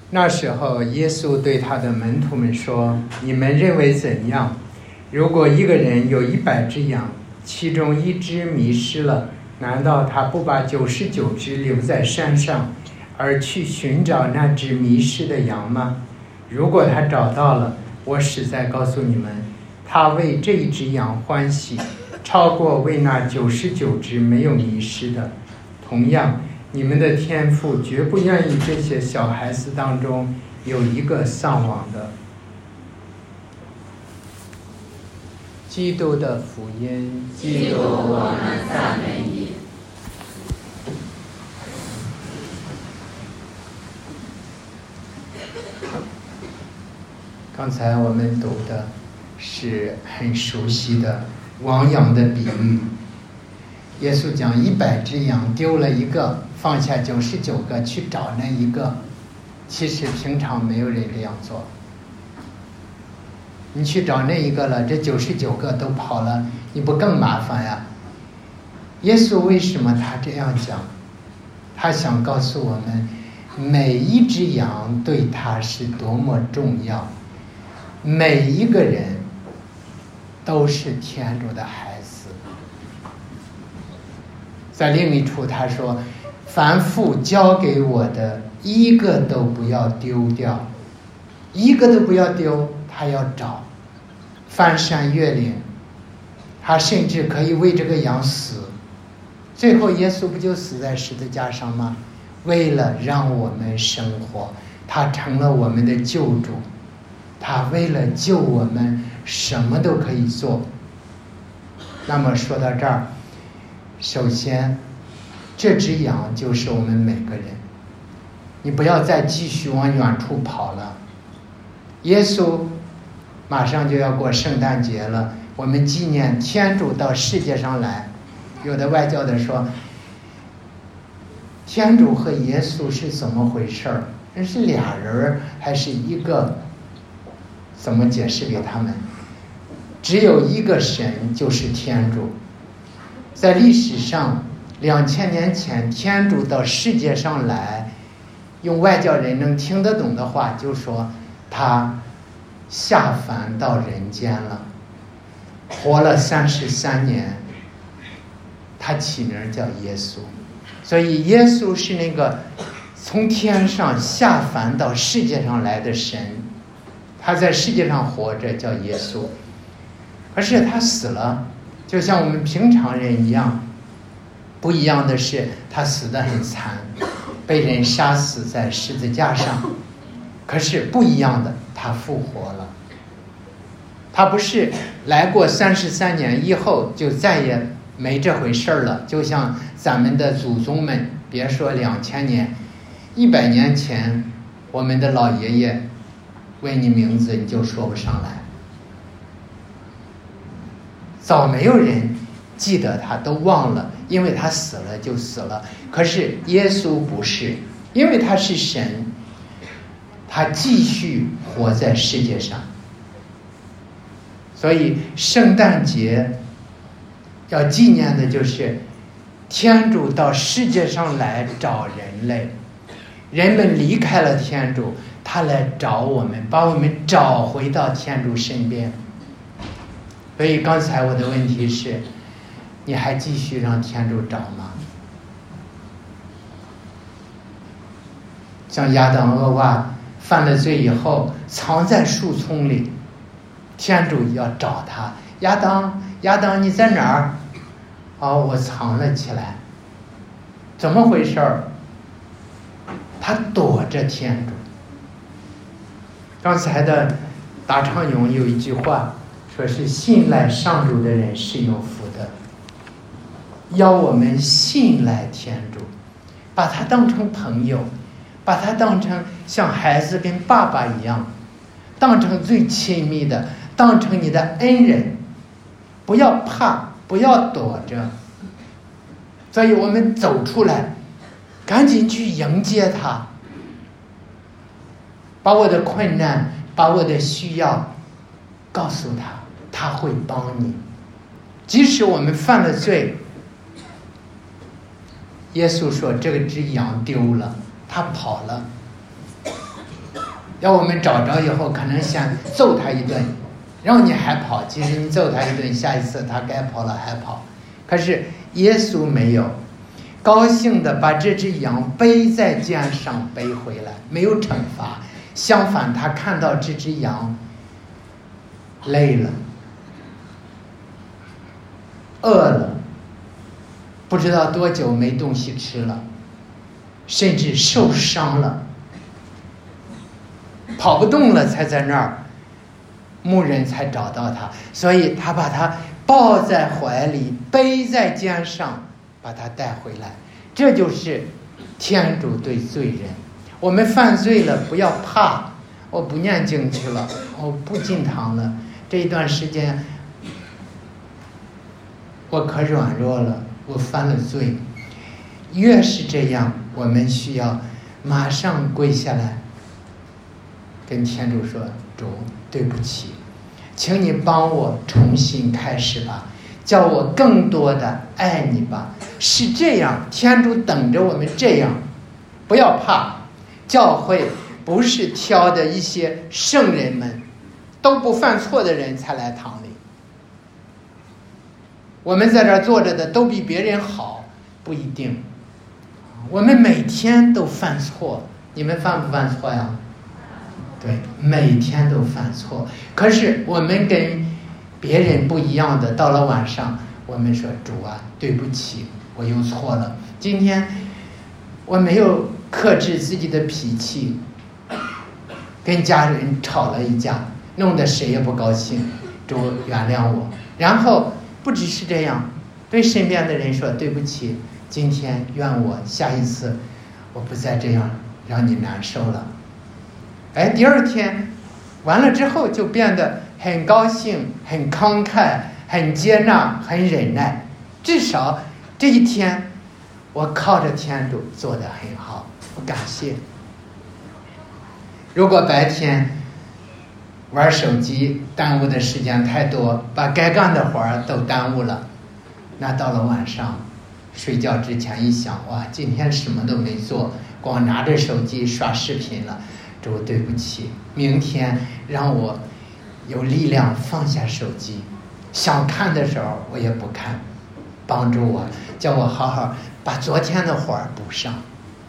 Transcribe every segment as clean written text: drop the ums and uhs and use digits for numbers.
那时候，耶稣对他的门徒们说：“你们认为怎样？如果一个人有100只羊，其中1只迷失了，难道他不把99只留在山上，而去寻找那只迷失的羊吗？如果他找到了，我实在告诉你们，他为这1只羊欢喜，超过为那99只没有迷失的。同样，你们的天父绝不愿意这些小孩子当中有一个丧亡的。”基督的福音。 基督，我们赞美你。 刚才我们读的是很熟悉的亡羊的比喻。耶稣讲100只羊丢了1个，放下99个去找那1个。其实平常没有人这样做。你去找那1个了，这99个都跑了，你不更麻烦呀？耶稣为什么他这样讲？他想告诉我们，每一只羊对他是多么重要。每一个人都是天主的孩子。在另一处他说，凡父交给我的1个都不要丢掉，1个都不要丢，他要找，翻山越岭，他甚至可以为这个羊死。最后耶稣不就死在十字架上吗？为了让我们生活，他成了我们的救主，他为了救我们什么都可以做。那么说到这儿，首先这只羊就是我们每个人，你不要再继续往远处跑了。耶稣马上就要过圣诞节了，我们纪念天主到世界上来。有的外教的说，天主和耶稣是怎么回事儿？那是俩人还是一个？怎么解释给他们？只有一个神，就是天主。在历史上2000年前，天主到世界上来，用外教人能听得懂的话，就说他下凡到人间了，活了33年，他起名叫耶稣。所以耶稣是那个从天上下凡到世界上来的神，他在世界上活着叫耶稣。可是他死了，就像我们平常人一样。不一样的是，他死得很惨，被人杀死在十字架上。可是不一样的，他复活了。他不是来过33年以后就再也没这回事了，就像咱们的祖宗们，别说2000年，100年前我们的老爷爷问你名字你就说不上来，早没有人记得他，都忘了，因为他死了就死了。可是耶稣不是，因为他是神，他继续活在世界上。所以圣诞节要纪念的就是天主到世界上来找人类，人们离开了天主，他来找我们，把我们找回到天主身边。所以刚才我的问题是，你还继续让天主找吗？像亚当厄娃犯了罪以后，藏在树丛里，天主要找他，亚当你在哪儿？我藏了起来。怎么回事儿？他躲着天主。刚才的答唱咏有一句话，说是信赖上主的人是有福的。要我们信赖天主，把他当成朋友，把他当成像孩子跟爸爸一样，当成最亲密的，当成你的恩人，不要怕，不要躲着。所以我们走出来，赶紧去迎接他，把我的困难，把我的需要告诉他，他会帮你。即使我们犯了罪，耶稣说这个只羊丢了，他跑了， 要我们找着以后，可能先揍他一顿，让你还跑。其实你揍他一顿，下一次他该跑了还跑。可是耶稣没有，高兴的把这只羊背在肩上背回来，没有惩罚。相反，他看到这只羊累了、饿了，不知道多久没东西吃了，甚至受伤了，跑不动了，才在那儿，牧人才找到他，所以他把他抱在怀里，背在肩上，把他带回来。这就是天主对罪人。我们犯罪了，不要怕，我不念经去了，我不进堂了，这一段时间我可软弱了，我犯了罪。越是这样，我们需要马上跪下来跟天主说，主，对不起，请你帮我重新开始吧，叫我更多的爱你吧。是这样，天主等着我们这样。不要怕，教会不是挑的一些圣人们，都不犯错的人才来堂里。我们在这儿坐着的都比别人好，不一定。我们每天都犯错，你们犯不犯错呀？对，每天都犯错。可是我们跟别人不一样的，到了晚上，我们说，主啊，对不起，我又错了。今天我没有克制自己的脾气，跟家人吵了一架，弄得谁也不高兴，主原谅我。然后不只是这样，对身边的人说，对不起，今天愿我下一次我不再这样让你难受了。哎，第二天完了之后就变得很高兴，很慷慨，很接纳，很忍耐。至少这一天我靠着天主做得很好，我感谢。如果白天玩手机耽误的时间太多，把该干的活儿都耽误了，那到了晚上睡觉之前一想，哇，今天什么都没做，光拿着手机刷视频了，主，对不起，明天让我有力量放下手机，想看的时候我也不看，帮助我，叫我好好把昨天的活儿补上，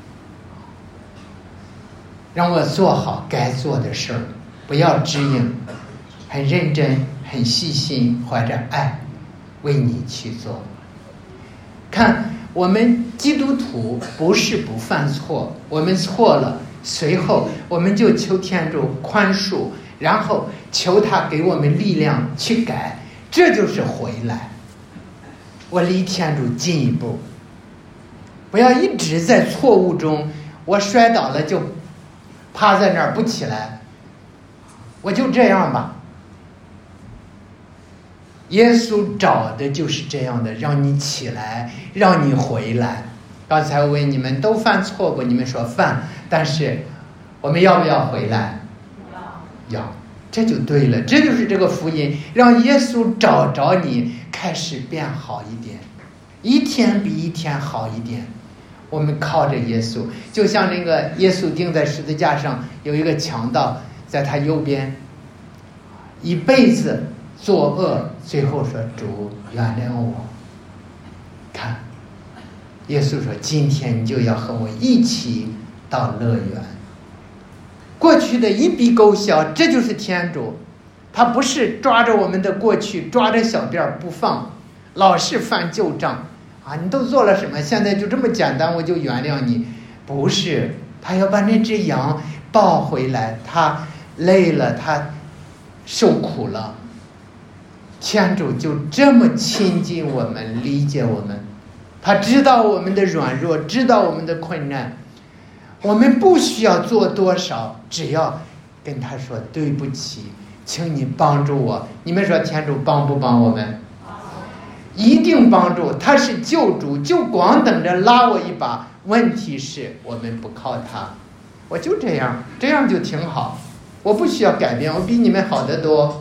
让我做好该做的事儿，不要指引，很认真，很细心，怀着爱为你去做。看，我们基督徒不是不犯错，我们错了，随后我们就求天主宽恕，然后求他给我们力量去改，这就是回来。我离天主近一步，不要一直在错误中，我摔倒了就趴在那儿不起来，我就这样吧。耶稣找的就是这样的，让你起来，让你回来。刚才我问你们都犯错不？你们说犯，但是我们要不要回来？要，这就对了。这就是这个福音，让耶稣找着你，开始变好一点，一天比一天好一点。我们靠着耶稣，就像那个耶稣钉在十字架上，有一个强盗在他右边，一辈子作恶，最后说，主原谅我。看，耶稣说，今天你就要和我一起到乐园。过去的一笔勾销，这就是天主。他不是抓着我们的过去，抓着小辫不放，老是翻旧账啊！你都做了什么？现在就这么简单，我就原谅你？不是，他要把那只羊抱回来，他累了，他受苦了。天主就这么亲近我们，理解我们，他知道我们的软弱，知道我们的困难，我们不需要做多少，只要跟他说对不起，请你帮助我。你们说天主帮不帮我们？一定帮助，他是救主，就光等着拉我一把。问题是我们不靠他，我就这样，这样就挺好，我不需要改变，我比你们好得多。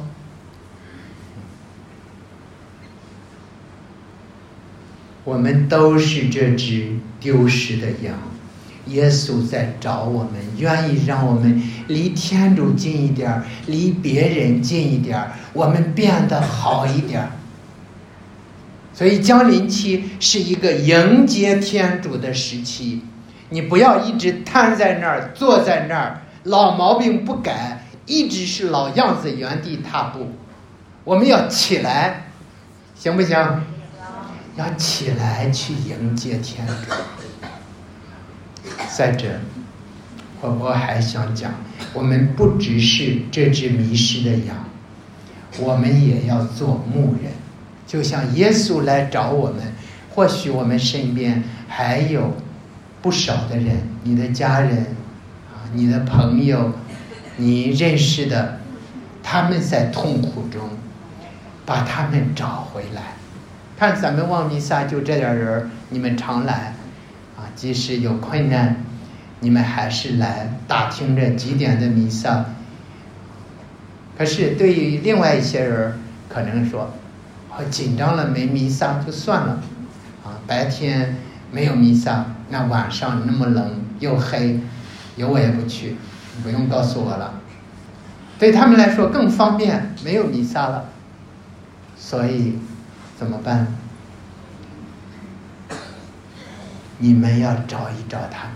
我们都是这只丢失的羊， 耶稣在找我们，愿意让我们离天主近一点，离别人近一点，我们变得好一点。所以降临期是一个迎接天主的时期，你不要一直瘫在那儿，坐在那儿，老毛病不改，一直是老样子原地踏步。我们要起来，行不行？要起来去迎接天主。再者，我还想讲，我们不只是这只迷失的羊，我们也要做牧人。就像耶稣来找我们，或许我们身边还有不少的人，你的家人你的朋友，你认识的，他们在痛苦中，把他们找回来。看咱们望弥撒就这点人，你们常来即使有困难，你们还是来打听着几点的弥撒。可是对于另外一些人，可能说紧张了没弥撒就算了白天没有弥撒，那晚上那么冷又黑，有我也不去，不用告诉我了。对他们来说更方便，没有弥撒了，所以怎么办？你们要找一找他们，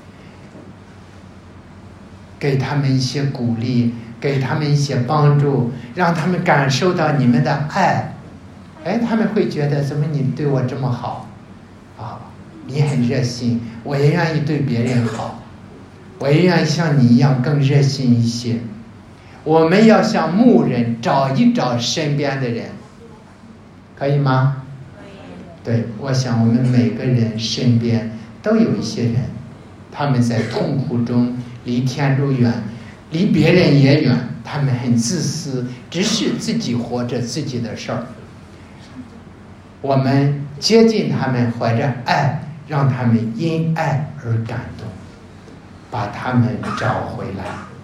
给他们一些鼓励，给他们一些帮助，让他们感受到你们的爱。他们会觉得怎么你对我这么好你很热心，我也愿意对别人好，我也愿意像你一样更热心一些。我们要像牧人找一找身边的人，可以吗？对，我想我们每个人身边都有一些人，他们在痛苦中离天主远，离别人也远，他们很自私，只是自己活着自己的事儿。我们接近他们，怀着爱，让他们因爱而感动，把他们找回来。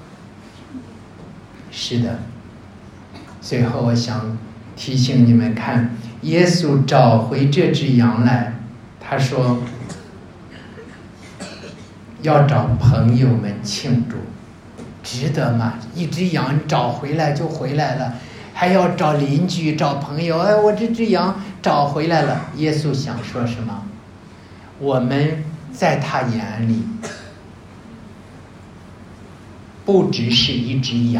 是的，最后我想提醒你们看，耶稣找回这只羊来，他说要找朋友们庆祝，值得吗？一只羊找回来就回来了，还要找邻居找朋友，我这只羊找回来了。耶稣想说什么？我们在他眼里不只是一只羊，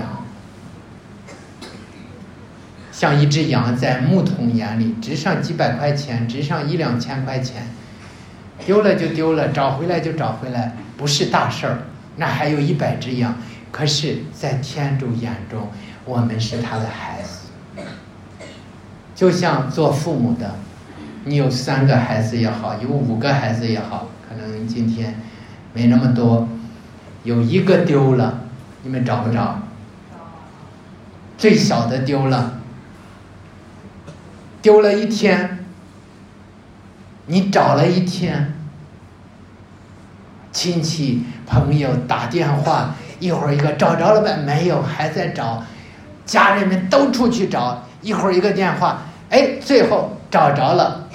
像一只羊在牧童眼里值上几百块钱，值上1-2千块钱，丢了就丢了，找回来就找回来，不是大事儿。那还有100只羊，可是在天主眼中，我们是他的孩子。就像做父母的，你有3个孩子也好，有5个孩子也好，可能今天没那么多，有1个丢了，你们找不着？最小的丢了1天，你找了1天，亲戚朋友打电话，一会儿一个找着了呗，没有，还在找，家人们都出去找，一会儿一个电话，最后找着了，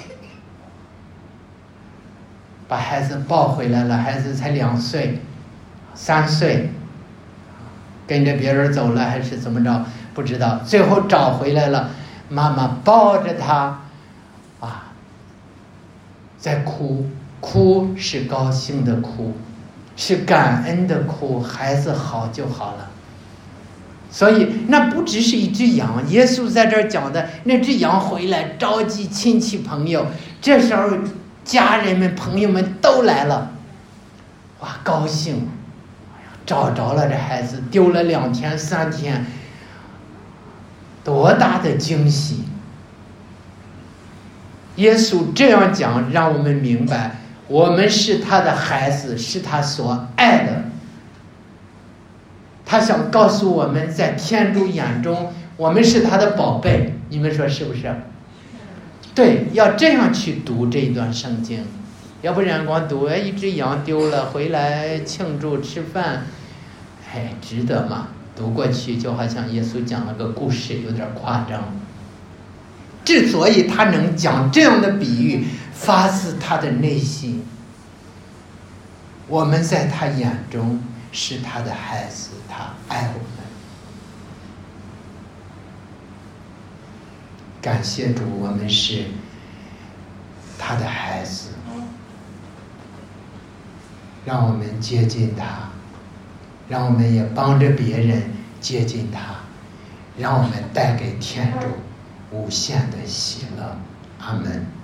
把孩子抱回来了，孩子才2岁3岁，跟着别人走了还是怎么着不知道，最后找回来了，妈妈抱着他在哭，哭是高兴的哭，是感恩的哭，孩子好就好了。所以那不只是一只羊，耶稣在这儿讲的那只羊回来召集亲戚朋友，这时候家人们朋友们都来了，高兴，找着了这孩子，丢了2天3天，多大的惊喜。耶稣这样讲，让我们明白我们是他的孩子，是他所爱的。他想告诉我们，在天主眼中我们是他的宝贝，你们说是不是？对，要这样去读这一段圣经，要不然光读一只羊丢了回来庆祝吃饭，值得吗？读过去就好像耶稣讲了个故事，有点夸张。之所以他能讲这样的比喻，发自他的内心。 我们在他眼中是他的孩子，他爱我们。感谢主，我们是他的孩子，让我们接近他，让我们也帮着别人接近他，让我们带给天主无限的喜乐。阿门。